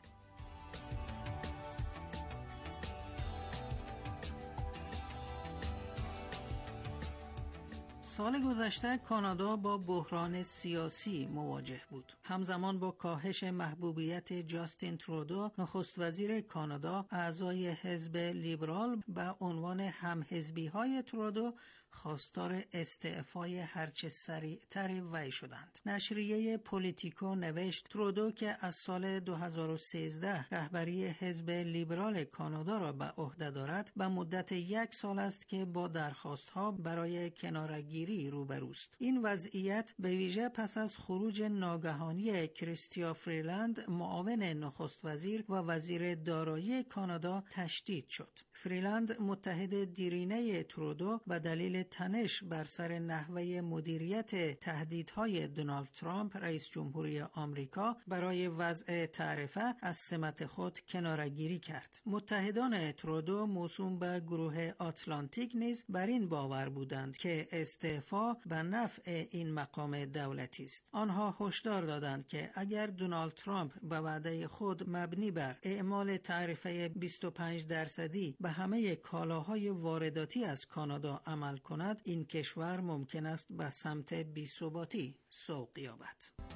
[SPEAKER 19] سال گذشته کانادا با بحران سیاسی مواجه بود. همزمان با کاهش محبوبیت جاستین ترودو، نخست وزیر کانادا، اعضای حزب لیبرال به عنوان همحزبی‌های ترودو خواستار استعفای هرچه سریعتر وی شدند. نشریه پولیتیکو نوشت ترودو که از سال دو هزار و سیزده رهبری حزب لیبرال کانادا را به عهده دارد، به مدت یک سال است که با درخواست‌ها برای کناره‌گیری روبروست. این وضعیت به ویژه پس از خروج ناگهانی کریستیا فریلند، معاون نخست وزیر و وزیر دارایی کانادا، تشدید شد. فریلند متحد دیرینه ترودو به دلیل تنش بر سر نحوه مدیریت تهدیدهای دونالد ترامپ رئیس جمهوری آمریکا برای وضع تعرفه از سمت خود کناره‌گیری کرد. متحدان ترودو موسوم به گروه آتلانتیک نیز بر این باور بودند که استعفا به نفع این مقام دولتی است. آنها هشدار دادند که اگر دونالد ترامپ به وعده خود مبنی بر اعمال تعرفه بیست و پنج درصدی به همه کالاهای وارداتی از کانادا عمل کند، این کشور ممکن است به سمت بی‌ثباتی سوق یابد.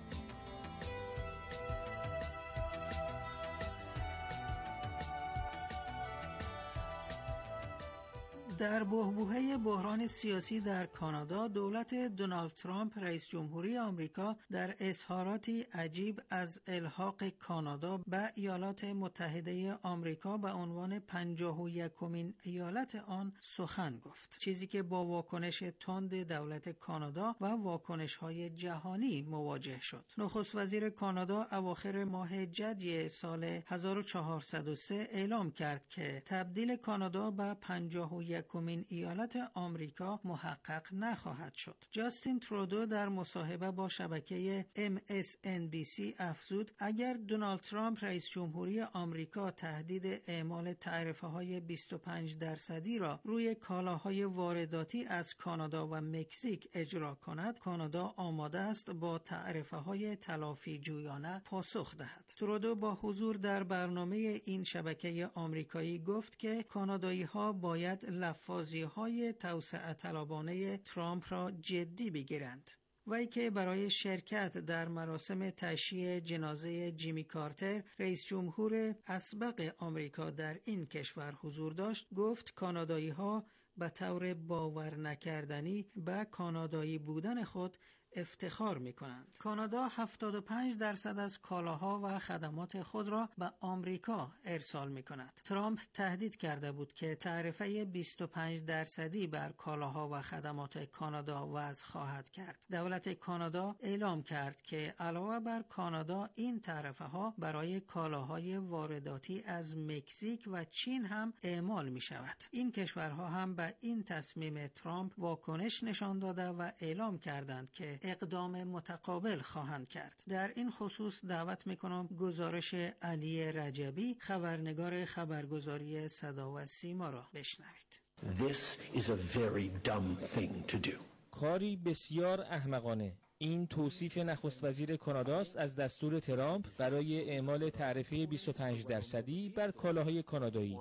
[SPEAKER 19] در بحبوحه بحران سیاسی در کانادا، دولت دونالد ترامپ رئیس جمهوری آمریکا در اظهاراتی عجیب از الحاق کانادا به ایالات متحده آمریکا به عنوان پنجاه و یکمین ایالت آن سخن گفت، چیزی که با واکنش تند دولت کانادا و واکنش‌های جهانی مواجه شد. نخست وزیر کانادا اواخر ماه جدی سال هزار و چهارصد و سه اعلام کرد که تبدیل کانادا به پنجاه و یک یکمین ایالت آمریکا محقق نخواهد شد. جاستین ترودو در مصاحبه با شبکه ام اس ان بی سی افزود اگر دونالد ترامپ رئیس جمهوری آمریکا تهدید اعمال تعرفه‌های بیست و پنج درصدی را روی کالاهای وارداتی از کانادا و مکزیک اجرا کند، کانادا آماده است با تعرفه‌های تلافی جویانه پاسخ دهد. ترودو با حضور در برنامه این شبکه آمریکایی گفت که کانادایی‌ها باید لفاظی‌های توسعه طلبانه ترامپ را جدی بگیرند. وی که برای شرکت در مراسم تشییع جنازه جیمی کارتر، رئیس جمهور اسبق آمریکا، در این کشور حضور داشت، گفت کانادایی‌ها به طور باور نکردنی به کانادایی بودن خود افتخار می کنند. کانادا هفتاد و پنج درصد از کالاها و خدمات خود را به آمریکا ارسال می کند. ترامپ تهدید کرده بود که تعرفه بیست و پنج درصدی بر کالاها و خدمات کانادا وضع خواهد کرد. دولت کانادا اعلام کرد که علاوه بر کانادا این تعرفه ها برای کالاهای وارداتی از مکزیک و چین هم اعمال می شود. این کشورها هم به این تصمیم ترامپ واکنش نشان داده و اعلام کردند که اقدام متقابل خواهند کرد. در این خصوص دعوت میکنم گزارش علی رجبی، خبرنگار خبرگزاری صدا و سیما را بشنوید.
[SPEAKER 20] This is a very dumb thing to do.
[SPEAKER 21] کاری بسیار احمقانه.
[SPEAKER 20] این توصیف نخست وزیر کاناداست از دستور ترامپ برای اعمال تعرفه بیست و پنج درصدی بر کالاهای کانادایی.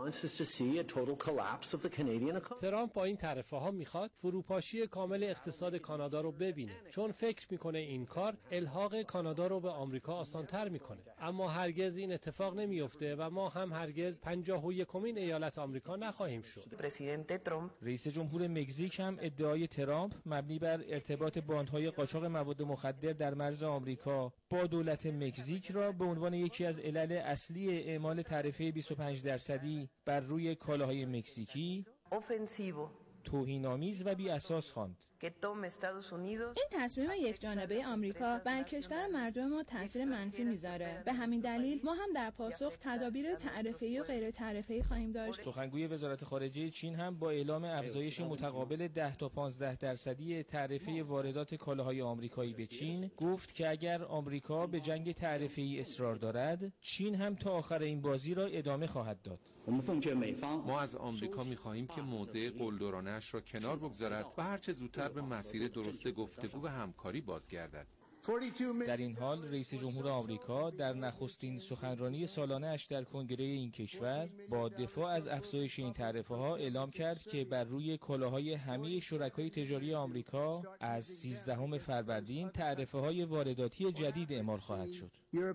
[SPEAKER 21] ترامپ با این تعرفه ها میخواد فروپاشی کامل اقتصاد کانادا رو ببینه، چون فکر میکنه این کار الحاق کانادا رو به آمریکا آسان‌تر میکنه. اما هرگز این اتفاق نمیفته و ما هم هرگز پنجاه و یکمین ایالت آمریکا نخواهیم شد.
[SPEAKER 20] رئیس جمهور مکزیک هم ادعای ترامپ مبنی بر ارتباط باندهای قاچاق مواد مخدر در مرز آمریکا با دولت مکزیک را به عنوان یکی از علل اصلی اعمال تعرفه بیست و پنج درصدی بر روی کالاهای مکزیکی توهین‌آمیز و بی اساس خواند.
[SPEAKER 22] این تصمیم یک جانبه آمریکا بر کشور مردم ما تاثیر منفی میذاره. به همین دلیل ما هم در پاسخ تدابیر تعرفه‌ای و غیر تعرفه‌ای خواهیم داشت.
[SPEAKER 20] سخنگوی وزارت خارجه چین هم با اعلام افزایش متقابل ده تا پانزده درصدی تعرفه واردات کالاهای آمریکایی به چین گفت که اگر آمریکا به جنگ تعرفه‌ای اصرار دارد، چین هم تا آخر این بازی را ادامه خواهد داد.
[SPEAKER 23] ما از آمریکا می‌خواهیم که موضع قلدرانه‌اش را کنار بگذارد و هرچه زودتر به مسیر درست گفتگو و همکاری بازگردد.
[SPEAKER 20] در این حال رئیس جمهور آمریکا در نخستین سخنرانی سالانه اش در کنگره این کشور با دفاع از افزایش این تعرفه ها اعلام کرد که بر روی کالاهای همه شرکای تجاری آمریکا از سیزدهم فروردین تعرفه های وارداتی جدید اعمال خواهد شد.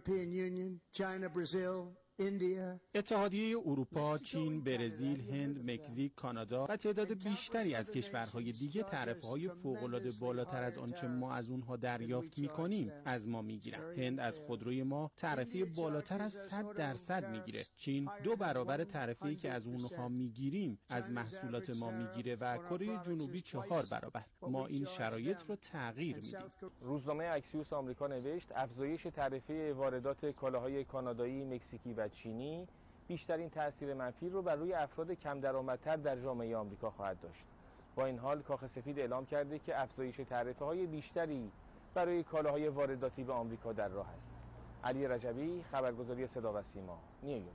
[SPEAKER 24] اتحادیه اروپا، چین، برزیل، هند، مکزیک، کانادا و تعداد بیشتری از کشورهای دیگه تعرفه‌های فوق‌العاده بالاتر از آنچه ما از اونها دریافت می‌کنیم از ما می‌گیرند. هند از خودروی ما تعرفه بالاتر از صد درصد می‌گیره. چین دو برابر تعرفه‌ای که از اونها می‌گیریم از محصولات ما می‌گیره و کره جنوبی چهار برابر. ما این شرایط رو تغییر میدیم.
[SPEAKER 20] روزنامه اکسیوس آمریکا نوشت افزایش تعرفه واردات کالاهای کانادایی، مکزیکی و چینی بیشترین تأثیر منفی رو بر روی افراد کم درآمدتر در جامعه آمریکا خواهد داشت. با این حال کاخ سفید اعلام کرده که افزایش تعرفه‌های بیشتری برای کالاهای وارداتی به آمریکا در راه است. علی رجبی، خبرگزاری صدا و سیما، نیویورک.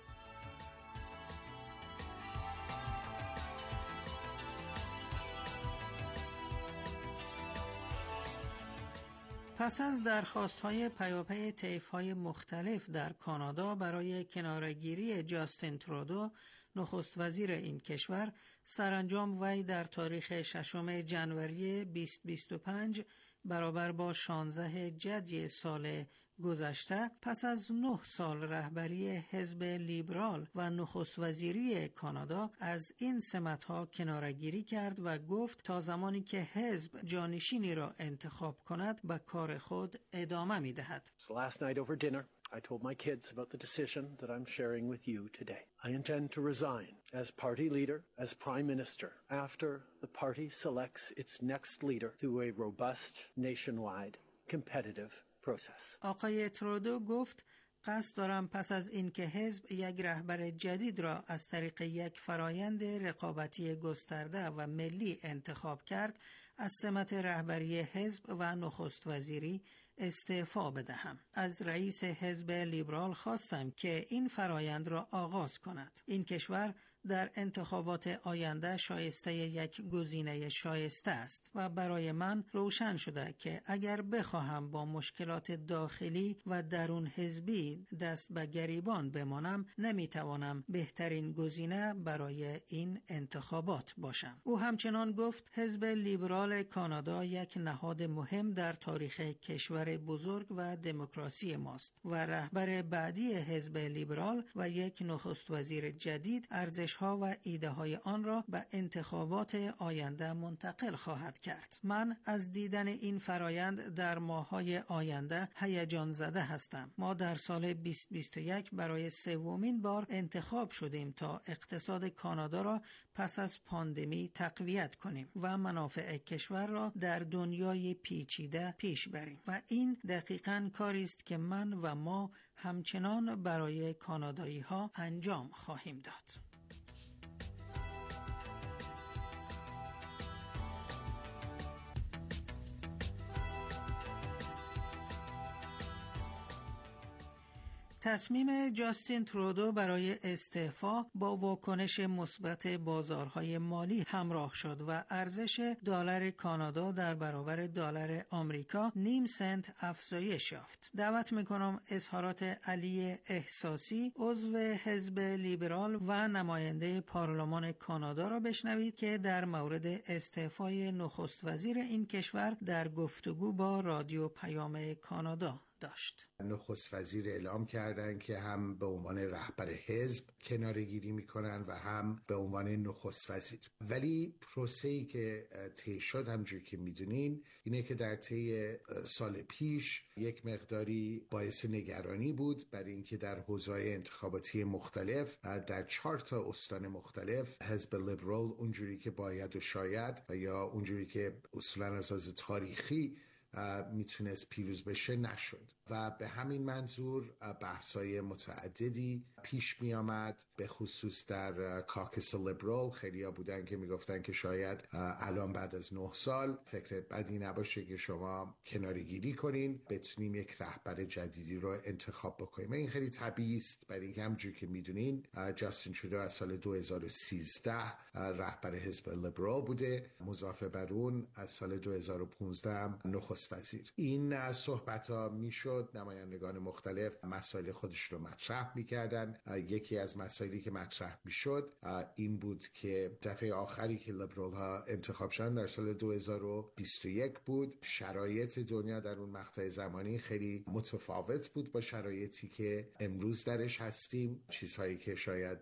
[SPEAKER 19] پس از درخواست‌های پیاپی طیف‌های مختلف در کانادا برای کناره‌گیری جاستین ترودو، نخست وزیر این کشور، سرانجام وی در تاریخ ششم ژانویه بیست بیست و پنج برابر با شانزده جدی سال گذشته پس از نه سال رهبری حزب لیبرال و نخست وزیری کانادا از این سمت‌ها کناره‌گیری کرد و گفت تا زمانی که حزب جانشینی را انتخاب کند به کار خود ادامه می‌دهد.
[SPEAKER 25] So last night over dinner I told my kids about the decision that I'm sharing with you today. I intend to resign as party leader, as prime minister, after the party selects its next leader through a robust, nationwide, competitive process.
[SPEAKER 19] آقای ترودو گفت قصد دارم پس از اینکه حزب یک رهبر جدید را از طریق یک فرایند رقابتی گسترده و ملی انتخاب کرد، از سمت رهبری حزب و نخست وزیری استعفا بدهم. از رئیس حزب لیبرال خواستم که این فرایند را آغاز کند. این کشور در انتخابات آینده شایسته یک گزینه شایسته است و برای من روشن شده که اگر بخواهم با مشکلات داخلی و درون حزبی دست به گریبان بمانم، نمیتوانم بهترین گزینه برای این انتخابات باشم. او همچنان گفت حزب لیبرال کانادا یک نهاد مهم در تاریخ کشور بزرگ و دموکراسی ماست و رهبر بعدی حزب لیبرال و یک نخست وزیر جدید ارزش ها و ایده های آن را به انتخابات آینده منتقل خواهد کرد. من از دیدن این فرایند در ماه‌های آینده هیجان زده هستم. ما در سال بیست بیست و یک برای سومین بار انتخاب شدیم تا اقتصاد کانادا را پس از پاندمی تقویت کنیم و منافع کشور را در دنیای پیچیده پیش بریم و این دقیقاً کاری است که من و ما همچنان برای کانادایی ها انجام خواهیم داد. تصمیم جاستین ترودو برای استعفا با واکنش مثبت بازارهای مالی همراه شد و ارزش دلار کانادا در برابر دلار آمریکا نیم سنت افزایش یافت. دعوت میکنم اظهارات علی احساسی، عضو حزب لیبرال و نماینده پارلمان کانادا را بشنوید که در مورد استعفای نخست وزیر این کشور در گفتگو با رادیو پیام کانادا داشت.
[SPEAKER 3] نخست وزیر اعلام کردند که هم به عنوان رهبر حزب کناره‌گیری میکنن و هم به عنوان نخست وزیر. ولی پروسه‌ای که طی شد همونجوری که میدونین اینه که در طی سال پیش یک مقداری باعث نگرانی بود برای اینکه در حوزه‌های انتخاباتی مختلف در چهار تا استان مختلف حزب لیبرال اونجوری که باید و شاید و یا اونجوری که اصولاً از از تاریخی میتونست پیروز بشه نشد و به همین منظور بحث‌های متعددی پیش می آمد، به خصوص در کاکس لیبرال. خیلی ها بودن که میگفتن که شاید الان بعد از نه سال فکر بدی نباشه که شما کناره‌گیری کنین، بتونیم یک رهبر جدیدی رو انتخاب بکنیم. این خیلی طبیعی است، برای اینکه همونجوری که میدونین جاستین ترودو از سال دو هزار و سیزده رهبر حزب لیبرال بوده، مضافه بر اون از سال دو هزار و پانزده هم نخست وزیر. این صحبت‌ها میشد، نمایندگان مختلف مسائل خودش رو مطرح میکردن. یکی از مسائلی که مطرح میشد این بود که دفعه آخری که لیبرال ها انتخاب شدن در سال دو هزار و بیست و یک بود. شرایط دنیا در اون مقطع زمانی خیلی متفاوت بود با شرایطی که امروز درش هستیم. چیزهایی که شاید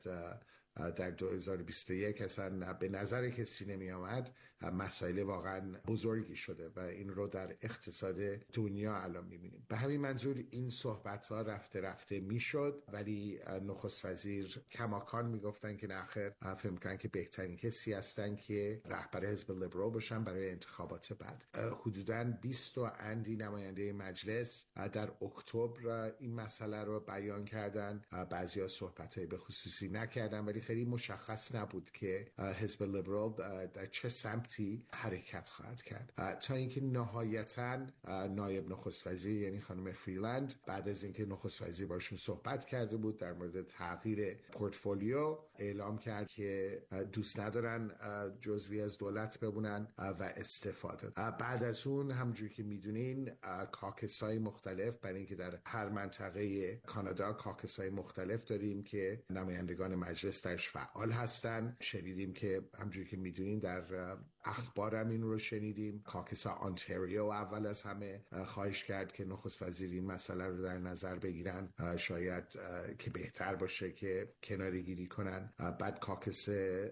[SPEAKER 3] در دو هزار و بیست و یک اصلا به نظر کسی نمی آمد، مسائل واقعا بزرگی شده و این رو در اقتصاد دنیا الان میبینیم. به همین منظور این صحبت ها رفته رفته میشد، ولی نخست وزیر کماکان میگفتن که نخیر فهم کنن که بهترین کسی هستن که رهبر حزب لیبرال باشن برای انتخابات بعد. حدوداً بیست و اندی نماینده مجلس در اکتبر این مسئله رو بیان کردن. بعضیا صحبت های به خصوصی نکردن، ولی خیلی مشخص نبود که حزب لیبرال در چه سمتی حرکت خواهد کرد، تا اینکه نهایتاً نایب نخست وزیر یعنی خانم فریلند بعد از اینکه نخست وزیر باشون صحبت کرده بود در مورد تغییر پورتفولیو، اعلام کرد که دوست ندارن جزوی از دولت بمونن و استفاده. بعد از اون همونجوری که میدونین کاکس‌های مختلف، برای اینکه در هر منطقه کانادا کاکس‌های مختلف داریم که نمایندگان مجلس درش فعال هستن. شنیدیم که همونجوری که میدونین در اخبارم این رو شنیدیم، کاکس آنتاریو اول از همه خواهش کرد که نخست وزیر این مسئله رو در نظر بگیرن، شاید که بهتر باشه که کناره‌گیری کنن. بعد کاکس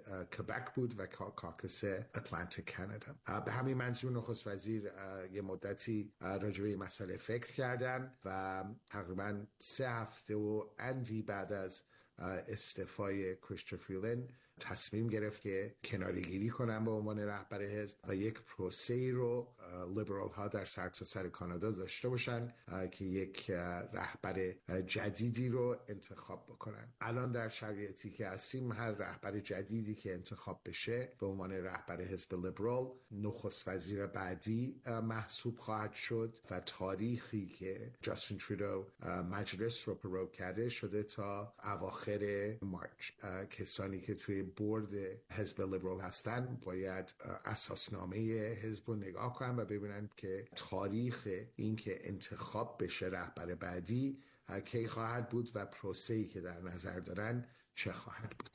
[SPEAKER 3] کبک بود و کاکس اتلانتیک کانادا. به همین منظور نخست وزیر یه مدتی راجع به این مسئله فکر کردن و تقریبا سه هفته و اندی بعد از استعفای کریستوفر فریلند تصمیم گرفت که کناره‌گیری کنن به عنوان رهبر حزب و یک پروسه‌ای رو لیبرال ها در سرتاسر کانادا داشته باشن که یک رهبر جدیدی رو انتخاب بکنن. الان در شرایطی که هستیم، هر رهبر جدیدی که انتخاب بشه به عنوان رهبر حزب لیبرال نخست وزیر بعدی محسوب خواهد شد و تاریخی که جاستین ترودو مجلس رو پروب کرده شده تا اواخر مارچ. کسانی که توی بورد حزب لیبرال هستن باید اساسنامه حزب رو نگاه کنن و ببینن که تاریخ این که انتخاب بشه رهبر بعدی کی خواهد بود و پروسه‌ای که در نظر دارن چه خواهد بود.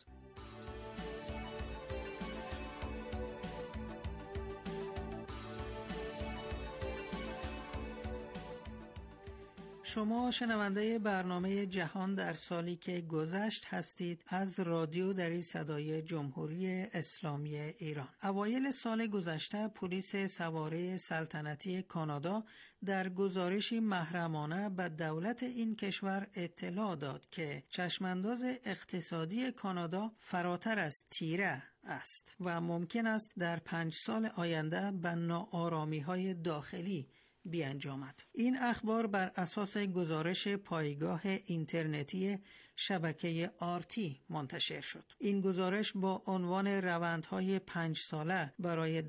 [SPEAKER 19] شما شنونده برنامه جهان در سالی که گذشت هستید از رادیو دری صدای جمهوری اسلامی ایران. اوایل سال گذشته پلیس سواره سلطنتی کانادا در گزارشی محرمانه به دولت این کشور اطلاع داد که چشمانداز اقتصادی کانادا فراتر از تیره است و ممکن است در پنج سال آینده به ناآرامی‌های داخلی بیانجامد. این اخبار بر اساس گزارش پایگاه اینترنتی شبکه آرتی منتشر شد. این گزارش با عنوان روندهای پنج ساله برای